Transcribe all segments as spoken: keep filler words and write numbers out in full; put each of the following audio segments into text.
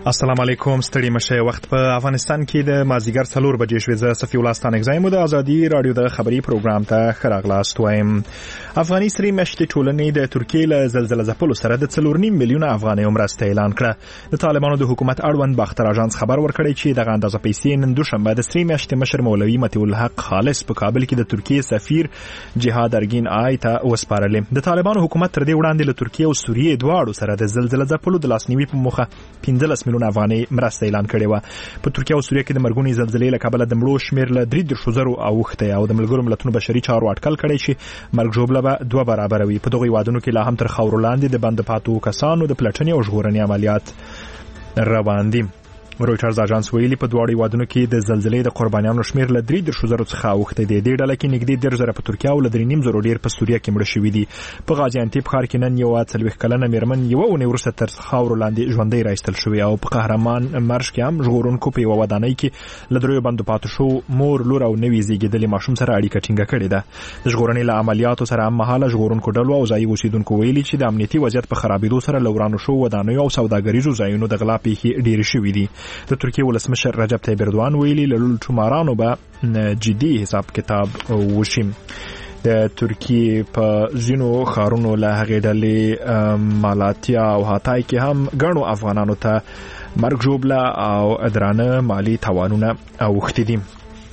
السلام علیکم. ستړي مشه. وخت په افغانستان کې د مازیګر څلور بجې شوې. زه صفي الله ستانک زایم د ازادي رادیو د خبري پروګرام ته خراغلاست وایم. افغاني سری مشتي ټولنې د ترکیې له زلزلې ځپلو سره د څلور نیم میلیونه افغانۍ مرسته اعلان کړه. د طالبانو د حکومت اړوند باختر اژانس خبر ورکړی چې دغه اندازه پیسې نن دوشنبه د سری مشتي مشر مولوي متي الحق خالص په کابل کې د ترکیې سفیر جهاد ارګین آی ته وسپارلې. د طالبانو حکومت تر دې وړاندې له ترکیې او سوریې دواړو سره د زلزلې ځپلو د لاسنیوي په موخه پنځلس میلیونه افغانۍ مرسته اعلان کړې و. په ترکیه او سوریه کې د مرګونی زلزلې له کبله د مړو شمیر له درې دېرش زرو اوښته او د ملګرو ملتونو بشري چارو اټکل کړی چې مرګ ژوبله به دوه برابر وي. په دغه وادونو کې لا هم تر خاورو لاندې د بند پاتو کسانو د پلټنې او ژغورنې عملیات روان دي. رويټرز اژانس ویلي په دواړو وادونو کې د زلزلې د قربانیانو شمیر له درې دېرش زرو څخه اوښته دی. د ډله کې نږدې ډېر زره په ترکیه او له درې نیم زرو ډېر په سوریه کې مړه شوي دي. په غازي انتب ښار کې نن یو څلوېښت کلنه میرمن یوه اونۍ وروسته تر خاورو لاندې ژوندۍ راایستل شوې او په قهرمان مرش کې هم ژغورونکو په یوه ودانۍ کې له دریو بندو پاتې شو مور لور او نوي زیږېدلي ماشوم سره اړیکه ټینګه کړې ده. د ژغورنې له عملیاتو سره هم مهاله ژغورونکو ډلو او ځایي اوسیدونکو ویلي چې د امنیتي وضعیت په خرابېدو سره له ورانو شوو ودانیو او سوداګریزو ځایونو د غلا پیښې ډېرې شوې دي. د ترکیې مشر رجب طیب اردوغان ویلي له لوټمارانو به جدي حساب کتاب وشي. د ترکیې په ځینو ښارونو له هغې ډلې مالاتیا او هاتای کې هم ګڼو افغانانو ته مرګ ژوبله او درانه مالي تاوانونه اوښتي دي.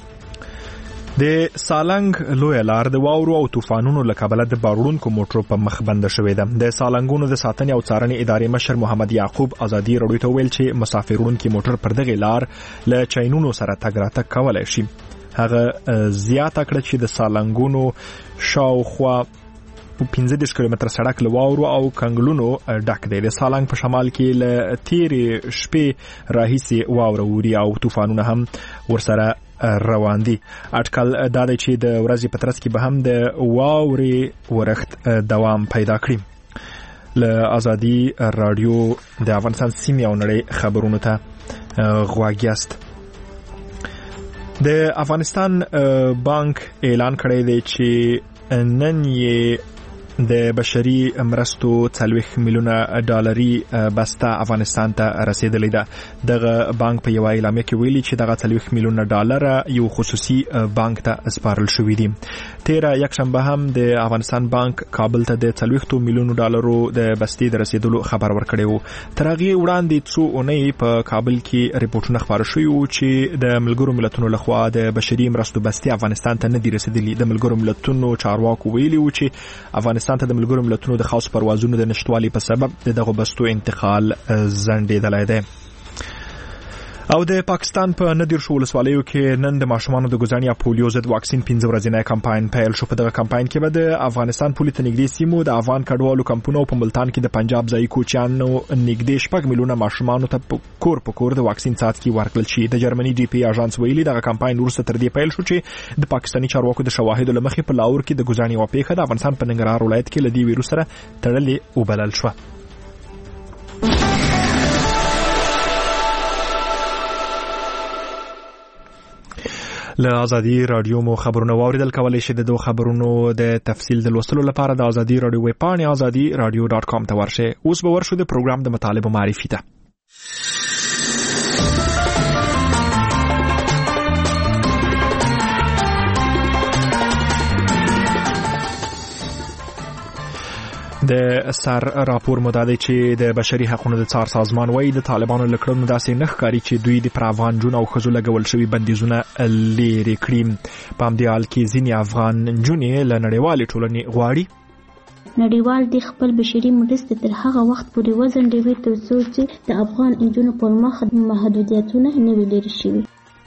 د سالنګ لوی لار د واورو او طوفانونو له کبله د باروړونکو موټرو په مخ بنده شوې ده. د سالنګونو د ساتنې او څارنې ادارې مشر محمد یعقوب ازادي رادیو ته ویل چې مسافر وړونکي موټر پر دغه لار له چینونو سره تګ راتګ کولای شي. هغه زیاته کړه چې د سالنګونو شاوخوا پنځه دېرش کیلومتره سړک له واورو او کنګلونو ډک دی. د سالنګ په شمال کې له تیرې شپې راهیسې واوره اوري او طوفانونه هم ورسره روان دي. اټکل دا دی چې د ورځې په ترڅ کې به هم د واورې ورښت دوام پیدا کړي. له ازادي رادیو د افغانستان سیمې او نړۍ خبرونو ته غوږ یاست. د افغانستان بانک اعلان کړی دی چې نن یې د بشري مرستو څلوېښت میلیونه ډالري بسته افغانستان ته رسیدلې ده. دغه بانک په یوه اعلامیه کې ویلي چې دغه څلوېښت میلیونه ډالره یو خصوصي بانک ته سپارل شوي دي. تیره یکشنبه هم د افغانستان بانک کابل ته د څلوېښتو میلیونو ډالرو د بستې د رسیدلو خبر ورکړی و. تر هغې وړاندې څو اونۍ په کابل کې ریپورټونه خپاره شوي وو چې د ملګرو ملتونو لخوا د بشري مرستو بستې افغانستان ته نه دي رسیدلي. د ملګرو ملتونو چارواکو ویلي وو چې افغانستان ته د ملګرو ملتونو د خاص پروازونو د نشټوالي په سبب د دغه بستو انتقال ځنډېدلی دی. او د پاکستان په ندیرشو ولسوالیو کې نن د ماشومانو د ګزاني یا پولیو ضد واکسین پنځه ورځنی کمپاین پیل شو. په دغه کمپاین کې به د افغانستان پولې ته نږدې سیمو د افغان کډوالو کمپونو په ملتان کې د پنجاب ځایي کوچیانو نږدې شپږ میلیونه ماشومانو ته کور په کور د واکسین څاڅکي ورکړل شي. د جرمني ډي پی اژانس ویلي دغه کمپاین وروسته تر دې پیل شو چې د پاکستاني چارواکو د شواهدو له مخې په لاهور کې د ګزاني یوه پیښه د افغانستان په ننګرهار ولایت کې له دې ویروس سره تړلې وبلل شوه. له ازادي رادیو مو خبرونه واوریدل. کولای شئ د دوه خبرونو د تفصیل د لوستلو لپاره د ازادي رادیو ویب پاڼې ازادي رادیو ډاټ کام ته ورشئ. اوس به ورشو د پروګرام د مطالبه معرفي ته. د سر راپور مدعي چې د بشري حقوقو د څار سازمان وایي د طالبانو لکړنو داسې نه ښکاري چې دوی د پر افغان جون او ښځو لګول شوي بندیزونه لرې کړي. په همدې حال کې ځینې افغان نجونې له نړیوالې ټولنې غواړي نړیوال د خپل بشري مرستې تر هغه وخت پورې وځنډوي تر څو چې د افغان نجونو پر مخ محدودیتونه نه وي لرې شوي.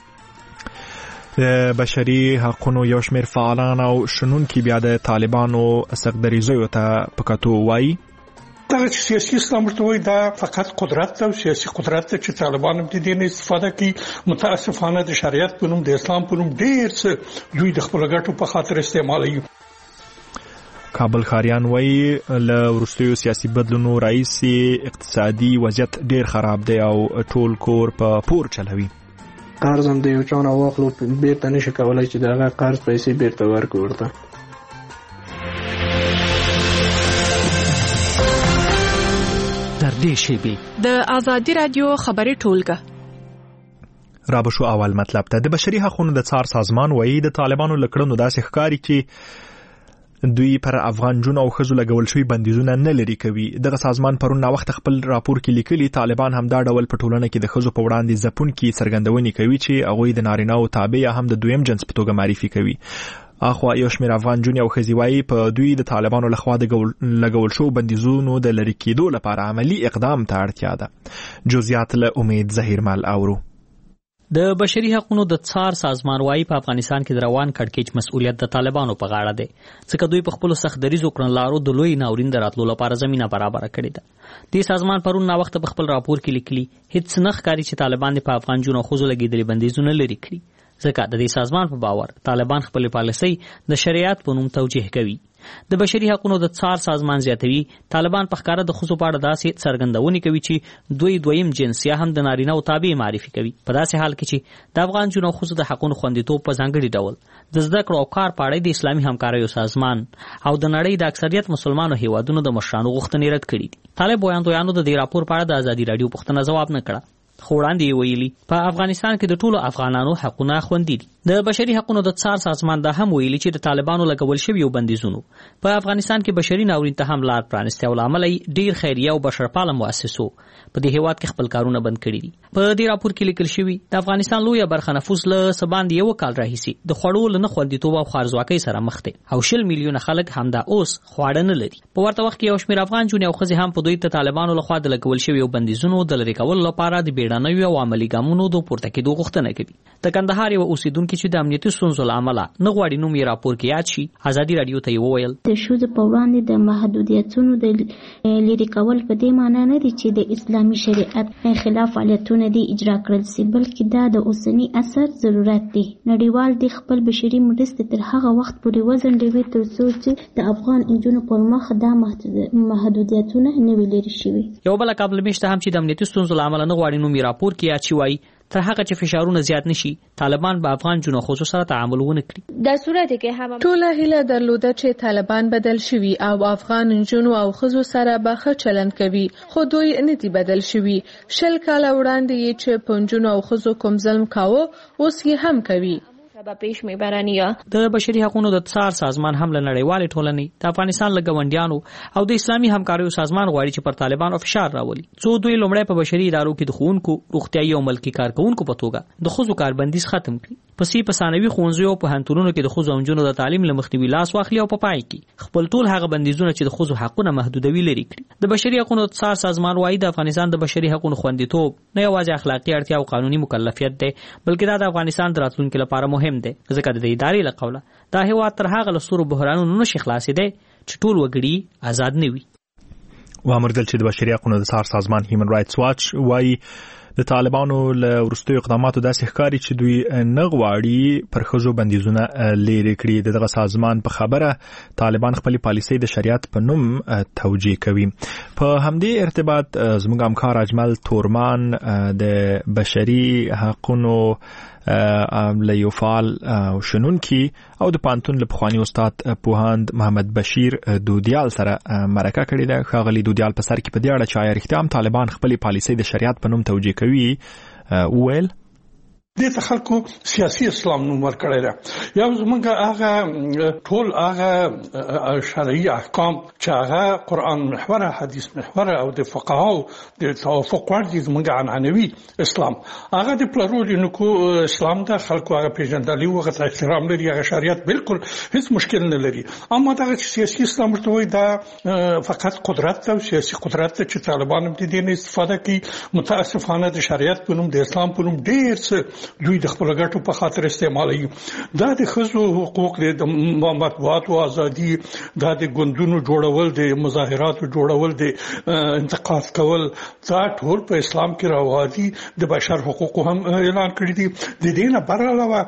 د بشري حقوقو یو شمېر فعالان او شنونکي بیا د طالبانو سختدریزیو ته په کتو وایي دغه سیاسي اسلام ورته وایي دا فقط قدرت او سیاسي قدرت چې طالبان هم د دې نه استفاده کوي. متاسفانه د شریعت په نوم د اسلام په نوم ډېر څه دوی د خپل ګټو په خاطر استعمالوي. کابل خاریان وایي له وروستیو سیاسي بدلونو راهیسې اقتصادي وضعیت ډېر خراب دی او ټول کور په پور چلوي. قرض هم د یو چا نه واخلو بیرته نشي کولای چې دغه قرض پیسې بیرته ورکړو ورته. در دې شیبې د آزادي رادیو خبري ټولګه را بشو اول مطلب ته. د بشري حقوقو د څار سازمان وایي د طالبانو لکړنو داسې ښکاري چې دوی پر افغان جون او خزو لګول شوی بندیزونه نه لري کوي. دغه سازمان پرون نا وخت خپل راپور کې لیکلي طالبان هم دا ډول په ټولنه کې د خزو په وړاندې ځپون کې څرګندونې کوي چې هغه د نارینه او تابع یا هم د دویم جنس په توګه معرفي کوي. اخوا یو شمېر افغان جون او خزي وایي په دوی د طالبانو لخوا د لګول شو بندیزونو د لری کېدو لپاره عملی اقدام ته اړتیا ده. جزئیات له امید ظهیرمل اورو. د بشري حقوقو د څار سازمان وايي په افغانستان کې د روان کړکېچ مسؤلیت د طالبانو په غاړه دی، ځکه دوی په خپل سخت دریزو کړنلارو د لوی ناورین دراتلو لپاره زمينه برابر کړې ده. د سازمان پرون نا وخت په خپل راپور کې لیکلي هیڅ نه ښکاري چې طالبان په افغان جون او خزو لګیدلي بندیزونه لري کړی، ځکه د دې سازمان په باور طالبان خپل پالیسي د شریعت په نوم توجیه کوي. د بشري حقوقو د څار سازمان زیاتوي طالبان په ښکاره د خزو په اړه داسې څرګندونې کوي چې دوی دویم جنس یا هم د نارینه او تابع معرفي کوي، په داسې حال کې چې د افغان جون او خزو د حقوقو خوندیتوب په ځانګړي ډول د زده کړو او کار په اړه د اسلامي همکاریو سازمان او د نړۍ د اکثریت مسلمانو هیوادونو د مشرانو غوښتنې رد کړې دي. طالب ویاندویانو د دې راپور په اړه د ازادي رادیو پوښتنه ځواب نه کړه، خو وړاندې ویلي په افغانستان کې د ټولو افغانانو حقونه خوندي دي. د بشري حقوقو د څار سازمان دا هم ویلي چې د طالبانو لګول شوی بندیزونو په افغانستان کې بشري ناورین ته هم لار پرانسته او عملي ډیر خیریه او بشرپاله مؤسسو په دې هیواد کې خپل کارونه بند کړي دي. په دې راپور کې لیکل شوی د افغانستان لویه برخه نفوس له سباند یو کال راهیسي د خوړو نه خوندیتوب او خوارزواکۍ سره مخ دي او شل میلیونه خلک همدا اوس خواړه نه لري. په ورته وخت کې یو شمېر افغان جون او خزي هم په دوی ته طالبانو لخوا د لګول شوی بندیزونو د لری کولو لپاره د بیړنیو او عملي ګامونو د پورته کېدو غوښتنه کوي. د کندهار یو اوسیدونکو چې د امنیتي ستونزو له امله نه غواړي نوم یې راپور کې یاد شي، ازادي رادیو ته وویل د ښځو په وړاندې د محدودیتونو د لرې کول په دې معنی نه دي چې د اسلامي شریعت خلاف فعالیتونه دي اجرا کړل سي، بلکې دا د اوسني عصر ضرورت دی. نړیوال د خپل بشري مرستې تر هغه وخت پورې وځنډوي تر څو چې د افغان انجونو پر مخ دا محدودیتونه نه وي لرې شوي. یو بل قبل مشته هم چې د امنیتي ستونزو له امله نه غواړي نوم یې راپور کې یاد شي، وایي تر هغه چې فشارونه زیات نشي طالبان به افغان جنو خصوص سره تعامل ونه کړي. د صورت کې هم ټوله هیله درلوده چې طالبان بدل شوي او افغان جنو او خزو سره به ښه چلند کوي، خو دوی نه دي بدل شوي. شل کاله وړاندې چې پنځونو او خزو کوم ظلم کاوه اوس یې هم کوي. د بشري حقوقو د څار سازمان هم له نړیوالې ټولنې د افغانستان له ګاونډیانو او د اسلامي همکاریو سازمان غواړي چې پر طالبانو فشار راولي څو دوی لومړی په بشري ادارو کې د ښوونکو، روغتیايي او ملکي کارکونکو په توګه د خزو کاربندیز ختم کړي، پسې په ثانوي ښوونځیو او پوهنتونونو کې د خزو او نجونو د تعلیم له مخنیوي لاس واخلي او په پای کې خپل ټول هغه بندیزونه چې د خزو حقونه محدودوي لري کړي. د بشري حقوقو د څار سازمان وايي د افغانستان د بشري حقوقو خوندیتوب نه یوازې اخلاقي اړتیا او قانوني مکلفیت دی، بلکې دا د افغانستان د راتلونکو لپاره مهم دی، ځکه د ادارې له قوله دا هیواد تر هغه له سترو بحرانونو نشي خلاصېدی چې ټول وګړي آزاد نه وي. وامردل چې د بشري حقوقو د څار سازمان هیومن رائټس واچ وايي د طالبانو له وروستیو اقداماتو داسې ښکاري چې دوی نه غواړي پر ښځو بندیزونه لرې کړي. دغه سازمان په خبره طالبان خپل پالیسۍ د شریعت په نوم توجیه کوي. په همدې ارتباط زموږ همکار اجمل تورمان د بشري حقوقو له یو فعال شنونکي او د پانتون له پخواني استاد پوهاند محمد بشیر دودیال سره مرکه کړې ده. ښاغلي دودیال په سر کې په دې اړه چې آیا رښتیا هم طالبان خپلې پالیسۍ د شریعت په نوم توجیه کوي وویل دې ته خلکو سیاسي اسلام نوم ورکړی دی. یو زمونږ هغه ټول هغه شرعي احکام چې هغه قرآن محوره، حدیث محوره او د فقهاو د توافق وړ دي زمونږ عنعنوي اسلام هغه د پلورونکو اسلام د خلکو هغه پیژندلي او هغه احترام لري، هغه شریعت بالکل هیڅ مشکل نه لري. اما دا سیاسي اسلام ورته وایي دا فقط قدرت او سیاسي قدرت چې طالبان هم دې نه استفاده کوي. متاسفانه د شریعت په نوم د اسلام په نوم ډېر څه دوی د خپل ګټو په خاطر استعمالوي. دا د ښځو حقوق دي، د مطبوعاتو ازادي، دا د ګوندونو جوړول، د مظاهراتو جوړول، د انتقاد کول، دا ټول په اسلام کې راوځي. د بشر حقوقو هم اعلان کړی دي. د دې نه بر علاوه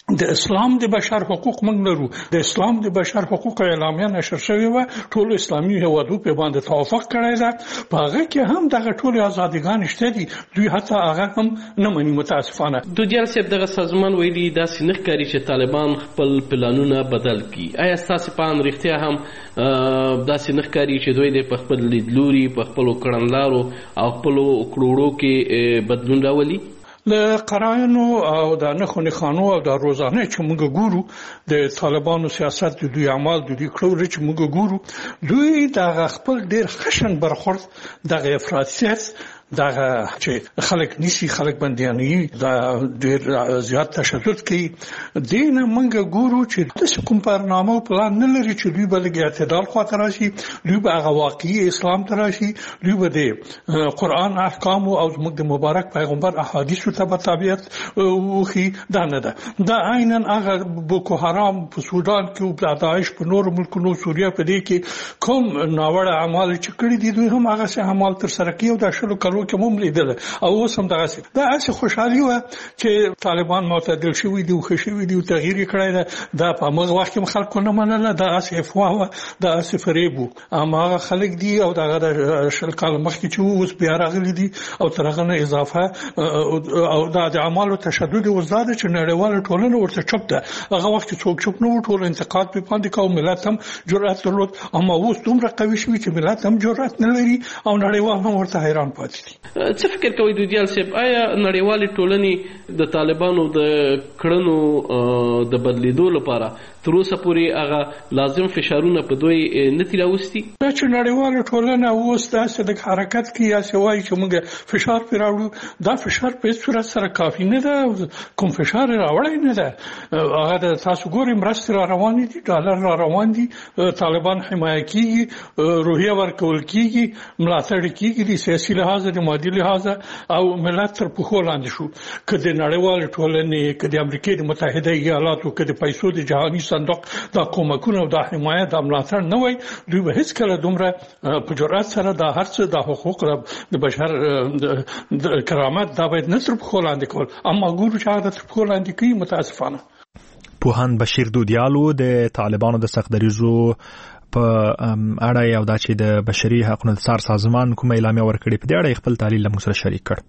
د اسلام د بشر حقوق موږ لرو. د اسلام د بشر حقوق اعلامیه نشر شوې و، ټول اسلامي هیوادو په باندې توافق کړی دی. په هغه کې هم دغه ټول ازادګان شته دي، دوی حتی هغه هم نه مني متاسفانه. دودیال صاحب دغه سازمان ویلي داسې نه ښکاري چې طالبان خپل پلانونه بدل کړي. آیا ستاسو په اند رښتیا هم داسې نه ښکاري چې دوی د خپل لیدلوري په خپلو کړنلارو او خپلو کړوړو کې بدلون راولي؟ له قرائنو او د نښو نښانو او د روزانه چې موږ ګورو د طالبانو سیاست د دوی اعمال د دوی کړو چې موږ ګورو، دوی د خپل ډیر خشن برخورد دغه افراطیت دغه چې خلک نشي خلک باندې دا ډیر زیات تشدد کوي. دین موږ ګورو چې د کوم برنامه او پلان نه لري چې دوی بلګ اعتدال خاطر راشي، دوی به هغه واقعي اسلام ته راشي، دوی به د قران احکام او موږ د مبارک پیغمبر احادیث ته تابعیت وخی. دا نه ده، دا عیناً هغه بوکو حرام په سودان کې او د داعش په نور ملکونو سوریه په دې کې کوم ناوړه اعمال چې کړی دي، دوی هم هغه څه اعمال تر سره کوي او د شلو کلو کې هم لیدل او اوس هم دغه څه. دا اصل خوشحالي و چې طالبان معتدل شوي دي او ښه شوي دي او تغییر کړی دی. دا په هغه وخت کې خلکو نه منله، دا اصل افواه و، دا اصل فریب و. اما هغه خلک دي او دغه د شل کال مخکې چې اوس بیا راغلي دي او تر هغه نه اضافه او دا د اعمالو تشدد او زیاده چې نړیواله ټولنه ورته چوپ ده. هغه وخت څوک چوپ نه و، ټول انتقاد په باندې کوي، ملت هم جرأت درلود. اما اوس دومره قوي شوي چې ملت هم جرأت نه لري او نړیوال هم ورته حیران پاتې دي. څه فکر کوئ دودیال صاحب، آیا نړیوالې ټولنې د طالبانو د کړنو د بدلیدو لپاره تر اوسه پورې هغه لازم فشارونه په دوی نه دي راوستي؟ دا چې نړیواله ټولنه اوس داسې د حرکت کې یا څه وایي چې موږ فشار پرې راوړو، دا فشار په هېڅ صورت سره کافي نه ده. کوم فشار راوړی نه ده. هغه د تاسو ګورئ مرستې را روانې دي، ډالر را روان دي، طالبان حمایه کېږي، روحیه ورکول کېږي، ملاتړ کېږي د سیاسي لحاظه د مادي لحاظه او ملت تر پښو لاندې شو. که د نړیوالې ټولنې، که د امریکا د متحده ایالاتو، که د پیسو د جهاني صندوق دا کومکونه او دا حمایه دا ملاتړ نه وای، دوی به هیڅ کله دومره په جرأت سره دا هر څه د حقوق د بشر د کرامت دا باید نه تر پښو لاندې کول. اما ګورو چې هغه تر پښو لاندې کوي متاسفانه. پوهاند بشیر دودیالو د طالبانو د سختدریزو په اړه یو دا چې د بشري حقوقو د څار سازمان کومه اعلامیه ورکړې په دې اړه خپل تحلیل له موږ سره شریک کړ.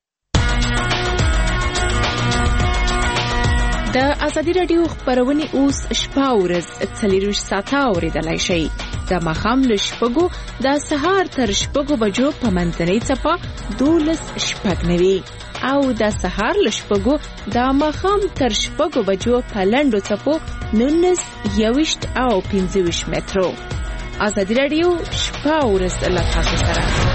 د ازادي رادیو خبرونه اوس شپه ورځ څلور ساعته اوریدلای شئ. د ماښام له شپږو د سهار تر شپږو بجو په منځنۍ څپه دولس شپږ نوي او د سهار له شپږو د ماښام تر شپږو بجو په لنډو څپو نولس یویشت او پنځه ویشت مترو. ازادي رادیو شپه ورځ له تاسو سره.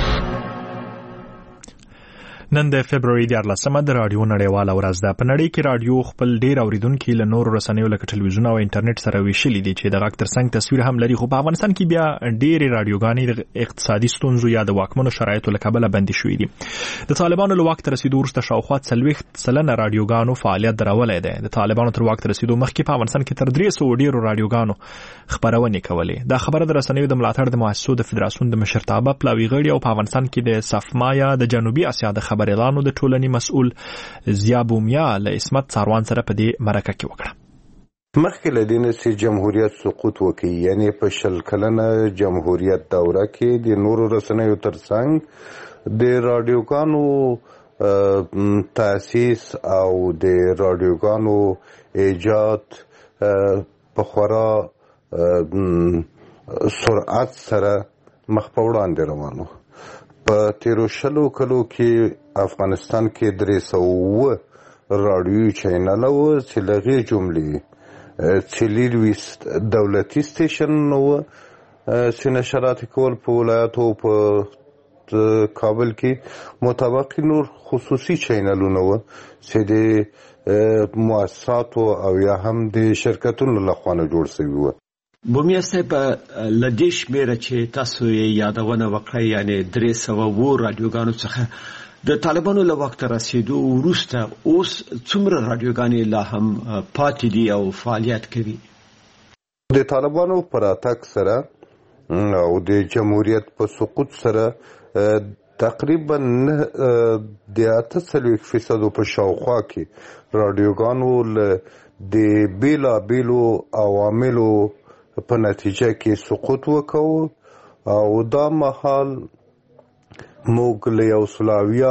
نن د فبرवरी دیارلسمه د رادیو نړیواله ورځ ده. په نړۍ کې رادیو خپل ډیر اوریدونکي له نورو رسنیو لکه ټلویزیون او انټرنیټ سره ویشلي دي چې د غږ ترڅنګ تصویر هم لري. خو په افغانستان کې بیا ډېرې رادیوګانې د اقتصادي ستونزو یا د واکمنو شرایطو له کبله بندي شوې دي. د طالبانو له واک ته رسیدو وروسته شاوخوا څلوېښت سلنه رادیوګانو فعالیت درولی دی. د طالبانو تر واک ته رسیدو مخکې په افغانستان کې تر درې سوه ډېرو رادیوګانو خپرونې کولې. دا خبره د رسنیو د ملاتړ د مؤسسو د فدراسیون د مشرتابه پلاوي غړي او په افغانستان کې د صفما یا د جنوبي اسیا د خبريالانو د ټولنې مسؤل ضیا بومیا له اسمت څاروان سره په دې مرکه کې وکړه. مخکې له دې نه چې جمهوریت سقوط وکړي، یعنی په شل کلنه جمهوریت دوره کې د نورو رسنیو ترڅنګ د رادیوګانو تاسیس او د رادیوګانو ایجاد په خورا سرعت سره مخ په وړاندې روان و. په تیرو شلو کلو کې افغانستان کې درې سوه رادیوي چینل و چې له هغې جملې څلېرویشت دولتي سټیشنونه وو چې نشرات کول په ولایاتو په کابل کې، مطابقي نور خصوصي چینلونه وو چې د مؤسساتو او یا هم د شرکتونو لخوا نه جوړ شوي وو. بومیا صاحب له دې شمېره چې تاسو یې یادونه وکړئ، یعنې درې سوه اووه رادیوګانو څخه د طالبانو له واک ته رسېدو وروسته اوس څومره رادیوګانې لا هم پاتې دي او فعالیت کوي؟ د طالبانو په راتګ سره او د جمهوریت په سقوط سره تقریبا د اته څلوېښت فیصدو په شاوخوا کې رادیوګانو له د بیلابیلو عواملو په نتیجه کې سقوط وکړو او دا مهال موږ له یو سلاویا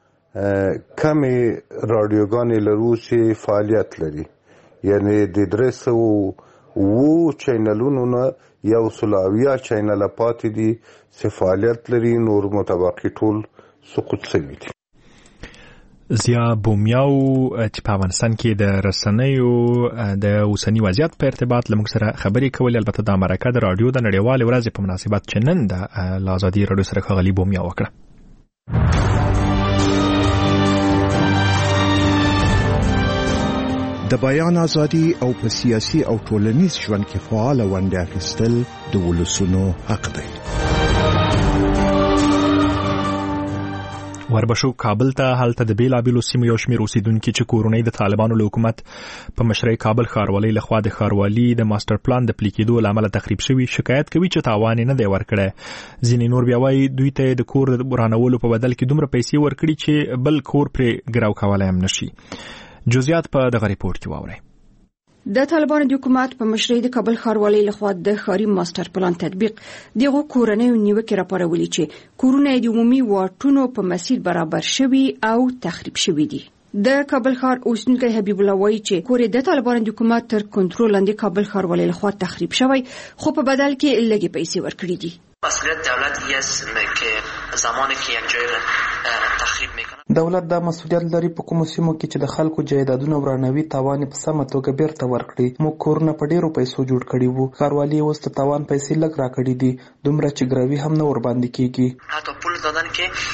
کمې راډیوګانې لرو چې فعالیت لري، یعنی د درې سوه اووه چینلونو نه یو سلاویا چینل پاتې دي چې فعالیت لري، نور متبقي ټول سقوط شوي دي. زیا بومیاو چې په افغانستان کې د رسنیو د اوسنی وضعیت په ارتباط له موږ سره خبرې کولې. البته دا مرکه د راډیو د نړیوالې ورځې په مناسبت چې نن د له ازادي راډیو سره ښاغلي بومیا وکړه. د بیان ازادي او په سیاسي او ټولنیز ژوند کې فعال ونډه اخیستل د ولسونو حق دی. وربشو کابل ته هلته د بیلابیلو سیمو یو شمېر اوسیدونکي چې کورونه د طالبانو له حکومت په مشرۍ کابل ښاروالۍ لخوا د ښاروالي د ماستر پلان د پلي کېدو له امله تخریب شوي شکایت کوي چې تاوان یې نه دی ورکړی. ځینې نور بیا وایي دوی ته د کور د ورانولو په بدل کې دومره پیسې ورکړي چې بل کور پرې ګراو کولی هم نشي. جزئیات په دغه ریپورت کې واورئ. د طالبانو د حکومت په مشرۍ د کابل ښاروالۍ لخوا د ښاري ماستر پلان تطبیق دغه کورنیو نیوکې راپارولې چې کورونه د عمومي واټونو په مسیر برابر شوي او تخریب شوي دي. د کابل ښار اوسیدونکی حبیب الله وایي چې کور د طالبانو د حکومت تر کنټرول لاندې کابل ښاروالۍ لخوا تخریب شوی، خو په بدل کې لږې پیسې ورکړي دي. مسئولیت دولتی است که زمانی که یک جای را تخریب میکنه، دولت دا مسئولیت لري په کومو سیمو کې چې د خلکو جایدادونه ورانوي تاوان په سمه توګه بیرته ورکړي. موږ کورونه په ډیرو پیسو جوړ کړي وو، ښاروالي اوس ته تاوان پیسې لږ راکړي دي، دومره چې ګراوي هم نه ور باندې کیږي. حتی پول دادن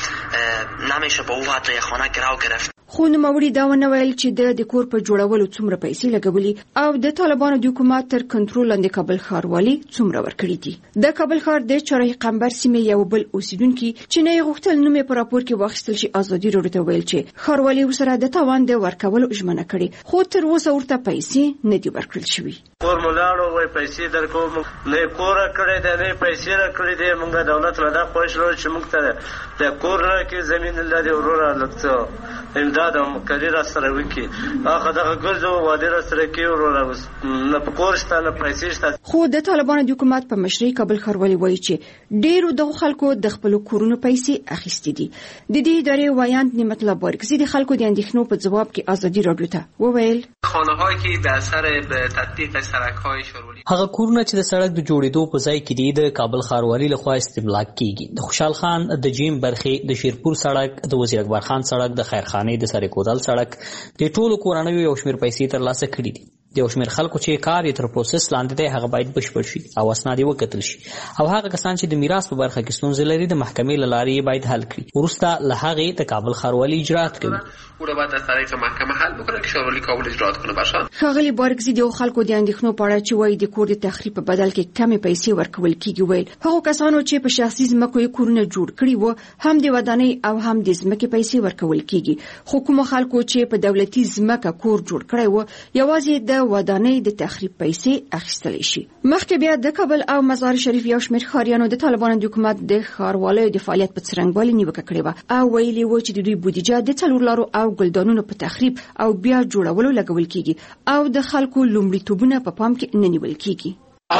که نمیشه به او حتی یک خانه ګراو گرفت. خو نوموړي دا ونه ویل چې د د کور په جوړولو څومره پیسې لګولي او د طالبانو د حکومت تر کنټرول لاندې کابل ښاروالي څومره ورکړي دي. د کابل ښار د چرای قمبر سیمې یو بل اوسیدونکي چې نه غوښتل نوم په راپور کې واخیستل شي ازادي راډیو ته ویل چې ښاروالي ورسره د تاوان د ورکولو ژمنه کړې، خو تر اوسه ورته پیسې نه دي ورکړل شوي. کور مولاړو وای پیسې درکوم، نه کور کړی دی، نه پیسې را کړی دی. موږ دولت له دا خوښ لرو چې موږ ته د کور کې زمين لري ورور لکته امداد او مقرر سره وکي. هغه دغه ګرځو وادي سره کې ورور نه پکورشته نه پیسې شته. خو د طالبانو د حکومت په مشرۍ کابل ښاروالي وایي چې ډیرو د خلکو د خپل کورونو پیسې اخیستې دي. د دې ادارې وایاند نعمت الله بارکزی د خلکو د اندېښنو په جواب کې ازادي راډیو ته وویل خانه‌هایی که به اثر به تطبیق سړک‌های شورولی هغه کورونه چې د سړک د جوړېدو په ځای کې دي د کابل ښاروالي لخوا استملاک کیږي. د خوشحال خان د جیم برخې، د شیرپور سړک، د وزیر اکبر خان سړک، د خیرخانې د سره کودل سړک د ټولو کورنیو یو شمېر پیسې ترلاسه کړي دي. د یو شمېر خلکو چې کار یې تر پروسس لاندې دی هغه باید بشپړ شي او اسناد یې وکتل شي او هغه کسان چې د میراث په برخه کې ستونزې لري د محکمې له لارې یې باید حل کړي. وروسته له هغې د کابل ښاروالي اجرات کوي. او را باید از طریق محکمه حل بکنه که ښاروالي کابل اجرات کنه باشه. ښاغلي بارکزي د خلکو د اندېښنو په اړه چې وایي د کور د تخریب په بدل کې کمې پیسې ورکول کیږي ویل هغو کسانو چې په شخصي ځمکو یې کورونه جوړ کړي وو هم د ودانۍ او هم د ځمکې پیسې ورکول کیږي. خو کومو خلکو چې په دولتي ځمکه کور جوړ کړی وو یوازې د ودانۍ د تخریب پیسې اخیستلی شي. مخکې بیا د کابل او مزار شریف یو شمېر ښاریانو د طالبانو د حکومت د ښاروالۍ د فعالیت په څرنګوالي نیوکه کړې وه او ویلي وو چې د دوی بودیجه د څلور لارو او ګلدانونو په تخریب او بیا جوړولو لګول کیږي او د خلکو لومړیتوبونه په پام کې نه نیول کیږي.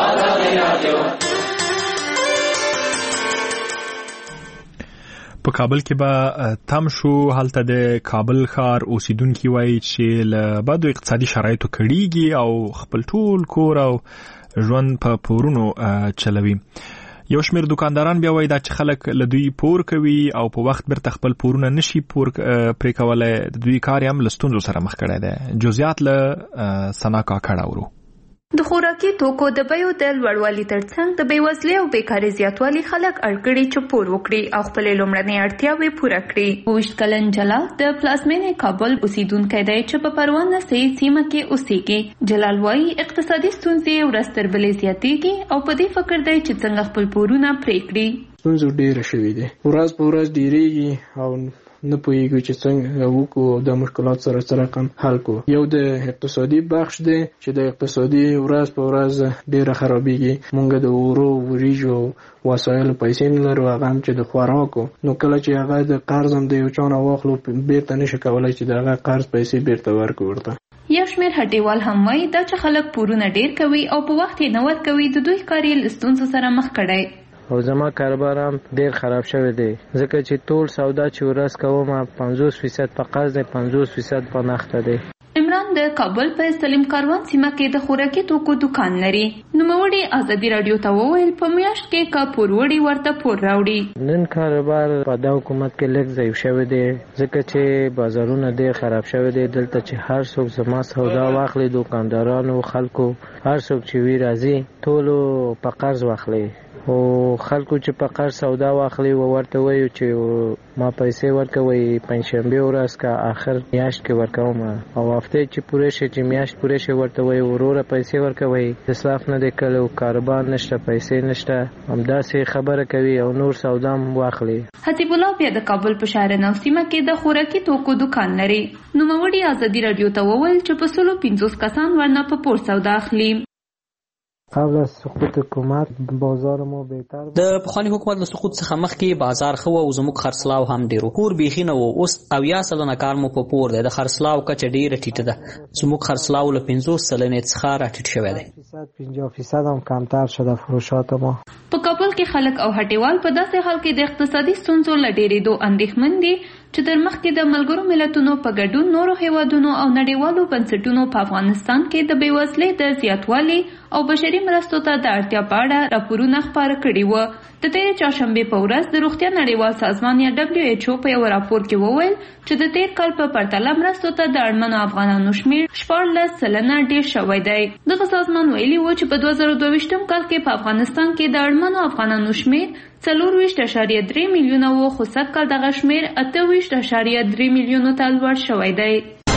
په کابل کې به تم شو. هلته د کابل ښار اوسیدونکي وایي چې له بدو اقتصادي شرایطو کړيږي او خپل ټول کور او ژوند په پورونو چلوي. یو شمېر دکانداران بیا وایي دا چې خلک له دوی پور کوي او په وخت بیرته خپل پورونه نشي پور پرې کولی. د دوی کار هم له ستونزو سره مخ کړی دی. جزئیات له ثنا کاکړ اورو. د خوراکي توکو د بیو د لوړوالي ترڅنګ د بېوزلۍ او بیکارۍ زیاتوالي خلک اړ کړي چې پور وکړي او خپلې لومړنۍ اړتیاوې پوره کړي. اوږد کلن جلال د پلازمینې کابل اوسیدونکی دی چې په پروان نسۍ سیمه کې اوسېږي. جلال وایي اقتصادي ستونزې ورځ تر بلې زیاتېږي او په دې فکر دی چې څنګه خپل پورونه پرې کړي. ستونزې ډېرې شوې دي، ورځ په ورځ ډېرېږي او نه پوهیږو چې څنګه وکړو او د مشکلات سره سره رقم حل کړو. یو د اقتصادي بخش دی چې د اقتصادي ورځ په ورځ ډېره خرابېږي. مونږ د ورو وریجو وسایلو پیسې نه لرو، هغه هم چې د خوراکو نو کله چې هغه د قرض هم د یو چا نه واخلو بیرته نشي کولی چې د هغه قرض پیسې بیرته ورکړو ورته. یو شمېر هټیوال هم وایي دا چې خلک پورونه ډیر کوي او په وخت یې نه ورکوي د دوی کار یې له ستونزو سره مخ کړی. او زما کاروبار هم ډیر خراب شوی دی ځکه چې ټول سودا چې ورځ کوم پنځوس فیصد په قرض دی پنځوس فیصد په نقد دی. عمران د کابل په سلیم کاروان سیمه کې د خوراکي توکو دکان لري. نوموړي ازادي رادیو ته وویل په میاشت کې کا پوروړي ورته پور راوړي. نن کاروبار په دا حکومت کې لږ ضعیف شوی دی ځکه چې بازارونه ډیر خراب شوی دی. دلته چې هر څوک زما سودا واخلي دکاندارانو خلکو هر څوک چې وی راځي ټول په قرض واخلي او خلکو چې په قرض سودا واخلي و ورته وایي چې ما پیسې ورکوي پنځشنبه ورځ کا آخر میاشت کې ورکوم او هفته چې پوره شي چې میاشت پوره شي ورته وایي وروره پیسې ورکوي اسراف نه دی کړو کاروبار نشته پیسې نشته همداسې خبره کوي او نور سودا هم واخلي. حسیب الله بیا د کابل په شهر نو سیمه کې د خوراکي توکو دکان لري. نوموړي ازادي رادیو ته وویل چې په سلو پنځوس کسان ورنه په پور سودا اخلي. قبل از سقوط حکومت بازار ما بهتر د پخوانی حکومت له سقوط څخه مخکې بازار خو او زموږ خرڅلاو هم ډیرو پور بیخي نه وو. اوس اویا سلنه کار مو په پور دی. د خرڅلاو کچه ډیره ټیټه ده. زموږ خرڅلاو له پنځوس سلنې څخه راټیټ شوی دی. پنځه فیصد هم کمتر شده فروشات ما. په کابل کې خلک او هټیوال په داسې حال کې د اقتصادي ستونزو له ډیرېدو اندېښمن دي چې تر مخکې د ملګرو ملتونو په ګډون نورو هیوادونو او نړیوالو بنسټونو په افغانستان کې د بېوزلۍ د زیاتوالي او بشري مرستو ته د اړتیا په اړه راپورونه خپاره کړي وو. د تېرې چهارشنبې په ورځ د روغتیا نړیوال سازمان یا ډبلیو ایچ او په یو راپور کې وویل چې د تېر کال په پرتله مرستو ته د اړمنو افغانانو شمېر شپاړلس سلنه ډېر شوی دی. دغه سازمان ویلي و چې په دوه زره دوه ویشتم کال کې په افغانستان کې د اړمنو افغانانو شمېر څلور ویشت اعشاریه درې میلیونه و خو سږ کال دغه شمېر اته ویشت اعشاریه درې میلیونو ته لوړ شوی دی.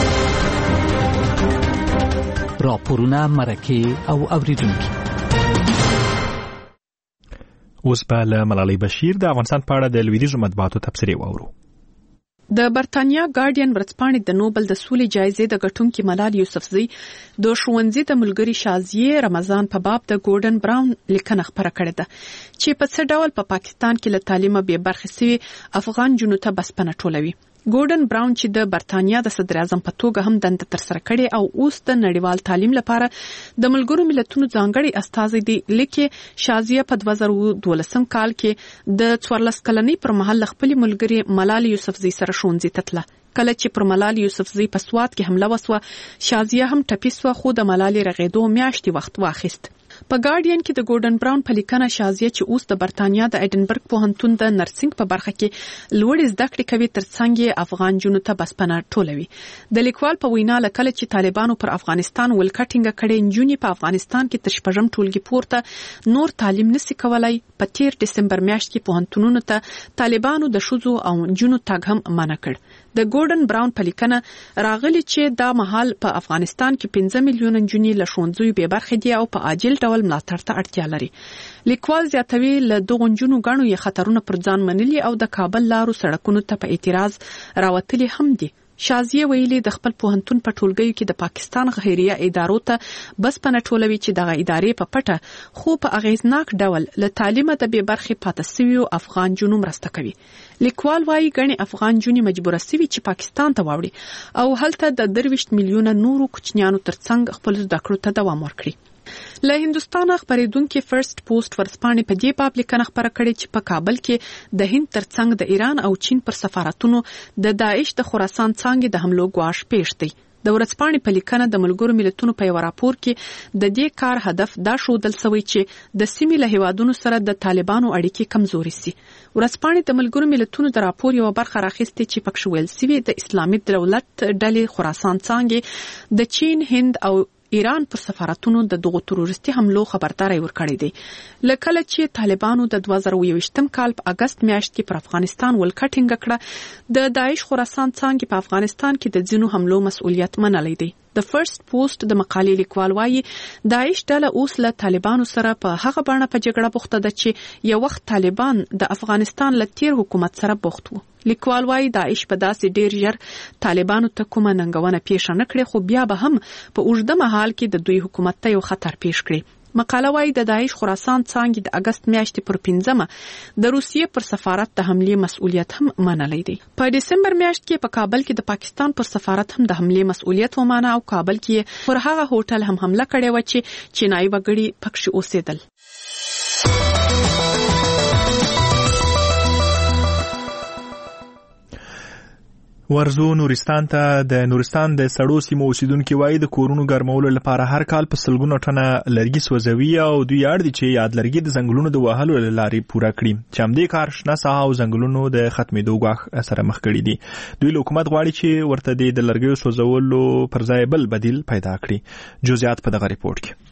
راپورونه مرکې او اوریدونکي. اوس به له ملالۍ بشیر د افغانستان په اړه د لویدیځو مطبوعاتو تبصرې واورو. د برتانیا ګارډین ورځپاڼې د نوبل د سولې جایزې د ګټونکي ملال یوسفزۍ د ښوونځي د ملګري شازیې رمضان په باب د ګورډن براون لیکنه خپره کړې ده چې په څه ډول په پاکستان کې له تعلیمه بې برخې سوي افغان جنو ته بسپنه ټولوي. ګورډن براون چې د برتانیا د صدر اعظم په توګه هم دنده ترسره کړې او اوس د نړیوال تعلیم لپاره د ملګرو ملتونو ځانګړي استازی دی لیکي شازیه په دوه زره دولسم کال کې د څوارلس کلنۍ پر مهال خپل ملګری ملال یوسفزۍ سره ښوونځي ته تله. کله چې پر ملال یوسفزۍ په سوات کې حمله وسوه شازیه هم ټپي سوه خو د ملال رغېدو میاشتې وخت واخیست. په ګارډین کې د ګورډن براون په لیکنه شازیه چې اوس د برتانیا د ایډنبرګ پوهنتون د نرسنګ په برخه کې لوړې زده کړې کوي ترڅنګ افغان جنو ته بسپنه ټولوي. د لیکوال په وینا لکه چې طالبانو پر افغانستان ولکټینګ کړي نجونې په افغانستان کې تر شپږم ټولګي پورته نور تعلیم نشي کولای. په تیر دسمبر میاشت کې پوهنتونونو ته طالبانو د ښځو او نجونو تګ هم منع کړ. د ګورډن براون په لیکنه راغلی چې دا مهال په افغانستان کې پنځه میلیونه نجونې له ښوونځیو بې برخې دي او په عاجل ډول ملاتړ ته اړتیا لري. لیکوال زیاتوي له دغو نجونو ګڼو یې خطرونه پر ځان منلي او د کابل لارو سړکونو ته په اعتراض راوتلي هم دي. شازیه ویلي د خپل پوهنتون په ټولګیو کې د پاکستان خیریه ادارو ته بسپنه ټولوي چې دغه ادارې په پټه خو په اغیزناک ډول له تعلیمه د بې برخې پاتې سویو افغان جنو مرسته کوي. لیکوال وايي ګڼې افغان جنې مجبوره سوي چې پاکستان ته واوړي او هلته د درویشت میلیونه نورو کوچنیانو ترڅنګ خپل زده کړو ته دوام ورکړي. له هندستان خبرېدونکو فرست پوسټ ورځپاڼې په دې باب لیکنه خپره کړې چې په کابل کې د هند ترڅنګ د ایران او چین پر سفارتونو د داعش د خراسان څانګې د حملو ګواښ پیښ دی. د ورځپاڼې په لیکنه د ملګرو ملتونو په یو راپور کې د دې کار هدف دا ښودل شوی چې د سیمې له هیوادونو سره د طالبانو اړیکې کمزوري سي. ورځپاڼې د ملګرو ملتونو د راپور یو برخه راخیستې چې پکښ ویل سوي د اسلامي دولت ډلې خراسان څانګې د چین، هند او ایران پر سفارتونو د دغو تروریستي حملو خبرداري ورکړې دي. لکه چې طالبانو د دوه زره یوویشتم کال په اگست میاشت کې پر افغانستان ولکټینګ کړه، د داعش خراسان څانګې په افغانستان کې د ځینو حملو مسؤلیت منلی دی. د فرست پوسټ د مقالې لیکوال وايي داعش ډله اوس له طالبانو سره په هغه بڼه په جګړه بوخته ده چې یو وخت طالبان د افغانستان له تیر حکومت سره بوخت وو. لیکوال وايي داعش په داسې ډیر ژر طالبانو ته کومه ننګونه پیښه نه کړې خو بیا به هم په اوږده مهال کې د دوی حکومت ته یو خطر پیښ کړي. مقاله وايي د داعش خراسان څانګې د اگست میاشتې پر پنځمه د روسیې پر سفارت د حملې مسؤلیت هم منلی دی. په دسمبر میاشت کې په کابل کې د پاکستان پر سفارت هم د حملې مسؤلیت ومانه او کابل کې پر هغه هوټل هم حمله کړې و چې چینایي وګړي پکښې اوسېدل. ورزو نورستان ته د نورستان د سړو سیمو اوسیدونکو وایي د کورونو ګرمولو لپاره هر کال په سلګونو ټنه لرګي سوځوي او دوی اړ دي چې یاد لرګي د ځنګلونو د وهلو له لارې پوره کړي چې همدې کار شنه ساحه او ځنګلونو د ختمېدو ګواښ سره مخ کړي دي. دوی له حکومت غواړي چې ورته د لرګیو سوځولو پر ځای بل بدیل پیدا کړي. جزئیات په دغه ریپورت کې.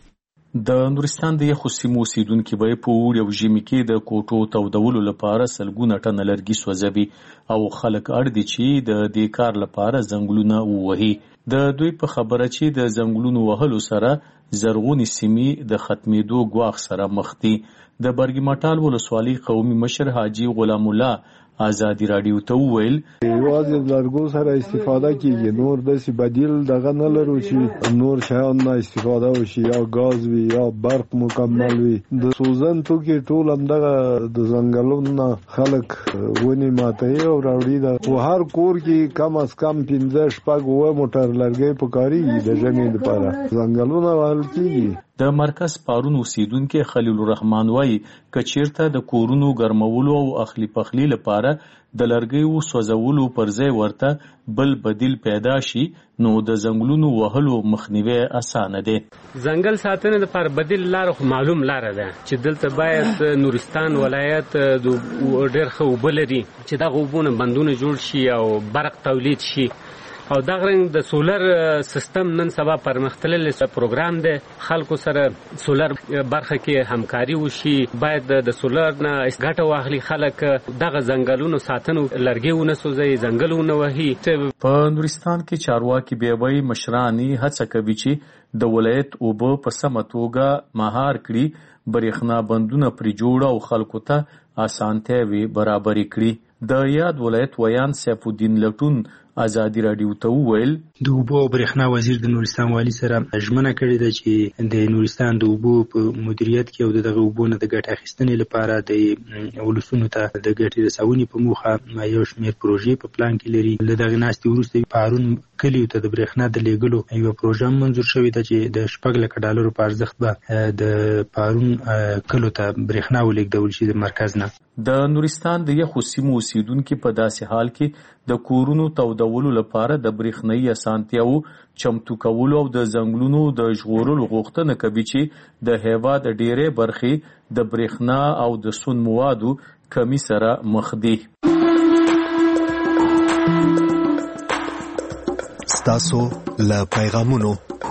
د نورستان د یخو سیمو اوسیدونکي به په اوړي او ژمي کې د کوټو تودولو لپاره سلګونه ټنه لرګي سوځوي او خلک اړ دي چې د دې کار لپاره ځنګلونه ووهي. د دوی په خبره چې د ځنګلونو وهلو سره زرغونې سیمې د ختمېدو ګواښ سره مخ دي. د برګي ماټال ولسوالۍ قومي مشر حاجي غلام الله آزادی رادیو ته وویل یوازې لرګو سره استفاده کیږي، نور داسې بدیل دغه نه لرو چې نور شیان نه استفاده وشي، یا غاز وي یا برق مکمل وي. د سوزن توکي ټول همدغه د ځنګلونو خلک ونې ماتوي او راوړي ده. په هر کور کې کم از کم پنځه شپږ اووه موټر لرګي پکارېږي د ژمي لپاره. ځنګلونه وهل کیږي. د مرکز پارون اوسیدونکو خلیل الرحمن وایي کچیرته د کورونو ګرمولو او اخلي پخلي لپاره د لرګیو سوځولو پر ځای ورته بل بدیل پیدا شي نو د ځنګلونو وهلو مخنیوي اسانه دی. ځنګل ساتنې لپاره بدیل لار خو معلوم لار ده چې دلته باید نورستان ولایت د ډېر ښه اوبه لري چې دغه اوبونه بندونه جوړ شي او برق تولید شي او دا غرنګ د سولر سیستم نن سبا پرمختللی پروګرام دی. خلکو سره سولر برخه کې همکاري وشي، باید د سولر نه ګټه واخلي خلک. دغه ځنګلونو ساتنو لرګي ونه سوځي، ځنګلونه وهي. په نورستان کې چارواکي بیاوي مشرانی هڅه کوي چې د ولایت اوبه په سمه توګه مهار کړي، برېښنا بندونه پرې جوړ او خلکو ته اسانتیاوي برابر کړي. د یاد ولایت ویان سیف الدین لټون آزادی رادیو ته وویل د اوبو او برېښنا وزیر د نورستان والي سره ژمنه کړې ده چې د نورستان د اوبو په مدیریت کې او دغه اوبو نه د ګټې اخیستنې لپاره د ولسونو ته د ګټې رسونې په موخه یو شمېر پروژې په پلان کې لري. له دغې ناستې وروسته پارون کلیو ته د برېښنا د لیږلو یوه پروژه منظور شوې ده چې د شپږ لکه ډالرو په ارزښت به د پارون کلو ته برېښنا ولېږدول شي د مرکز نه. د نورستان د یخو سیمو اوسیدونکي په داسې حال کې د کورونو تودولو لپاره د برېښنايي اسانتیاو چمتو کولو او د ځنګلونو د ژغورلو غوښتنه کوي چې د هېواد ډېرې برخې د برېښنا او د سون موادو کمی سره مخ دي. ستاسو له پیغامونو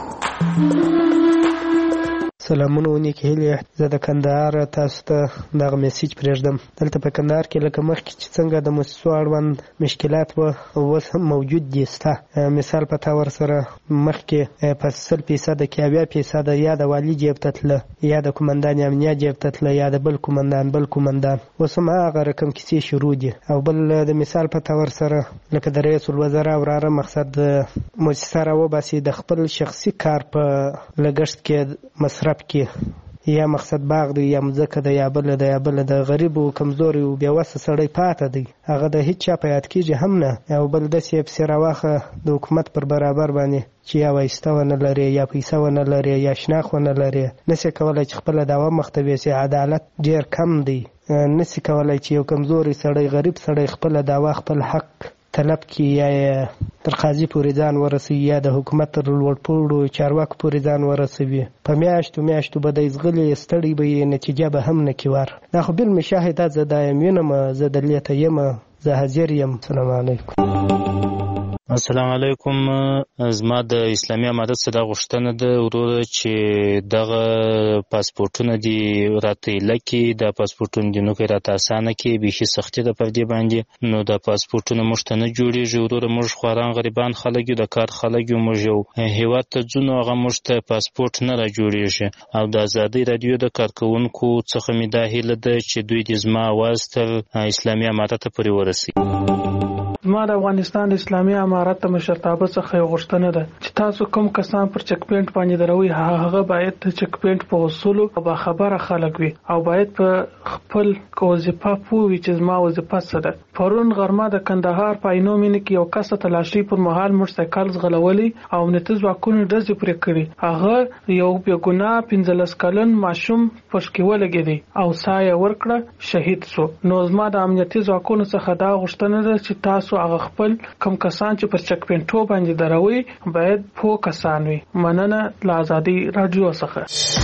سلامونه و نیک هیلې. زه د کندهار تاسو ته دغه میسیج پرېږدم. دلته په کندهار کې لکه مخکې چې څنګه د موسسو اړوند مشکلات وه اوس هم موجود دي سته. مثال په طور سره مخکې په سل فیصده کې اویا فیصده یا د والي جیب ته تله یا د قومندان امنیه جیب ته تله یا د بل قومندان بل قومندان. اوس هم هغه رقم کیسې شروع دي. او بل د مثال په طور سره لکه د رئیس الوزرا وراره مقصد موسسه راوباسي د خپل شخصي کار په لګښت کې مصرف کې یا مقصد باغ دی یا مځکه ده یا بل ده یا بل ده غریب او کمزوري او بې وسه سړی پاته دی، هغه د هیڅ چا په یاد کېږي هم نه. او بل داسې یې پسې راواخه د حکومت پر برابر باندې چې یا وایسته ونه لري یا پیسه ونه لري یا شناخت ونه لري، نسي کولی چې خپله دعوه مخته یوسي. عدالت ډېر کم دی، نسي کولی چې یو کمزوري سړی غریب سړی خپله دعوه خپل حق طلب کی یا تر قاضي پورې ځان ورسوي یا د حکومت تر لوړپوړو چارواکو پورې ځان ورسوي. په میاشتو میاشتو به دی زغلي ستړی به یې نتیجه به هم نه کیوار. دا خو بالمشاهده زه دا یم وینم، زه دلته یم، زه حاضر یم. السلام علیکم. السلام علیکم. زما د اسلامي امارت څخه غوښتنه ده وروره چې دغه پاسپورټونه دي راته لکه د پاسپورټونو د نوکې راته اسانه کې بیخي سختي ده پر دې باندې. نو د پاسپورټونو موږ ته نه جوړېږي وروره. موږ خواران غریبان خلک یو، د کار خلک یو، موږ یو هېواد ته ځو نو هغه موږ ته پاسپورټ نه را جوړېږي. او د ازادۍ راډیو د کارکوونکو څخه مې دا هیله ده چې دوی د زما اواز تر اسلامي امارت پورې ورسوي. زما د افغانستان اسلامي امارت مشرتابه څخه یو غوښتنه ده چې تاسو کوم کسان پر چک پوینټ باندې دروي هغه باید چک پوینټ په اصول او خبره خلک وي او باید په خپل وظیفه پوي چې زما وظیفه څه ده. پرون غرمه د کندهار په اینومینه کې یو کس تلاشي پر مهال موټرسایکل زغلولي او امنیتي ځواکونو ډزې پرې کړې. هغه یو بې ګناه پنځلس کلن ماشوم پښکې ولګېدی او سایه ورکړه شهید شو. نو زما د امنیتي ځواکونو څخه دا غوښتنه ده چې تاسو هغه خپل کم کسان چې پر چک پوینټو باندې دروي باید پوه کسان وي. مننه له ازادي رادیو څخه.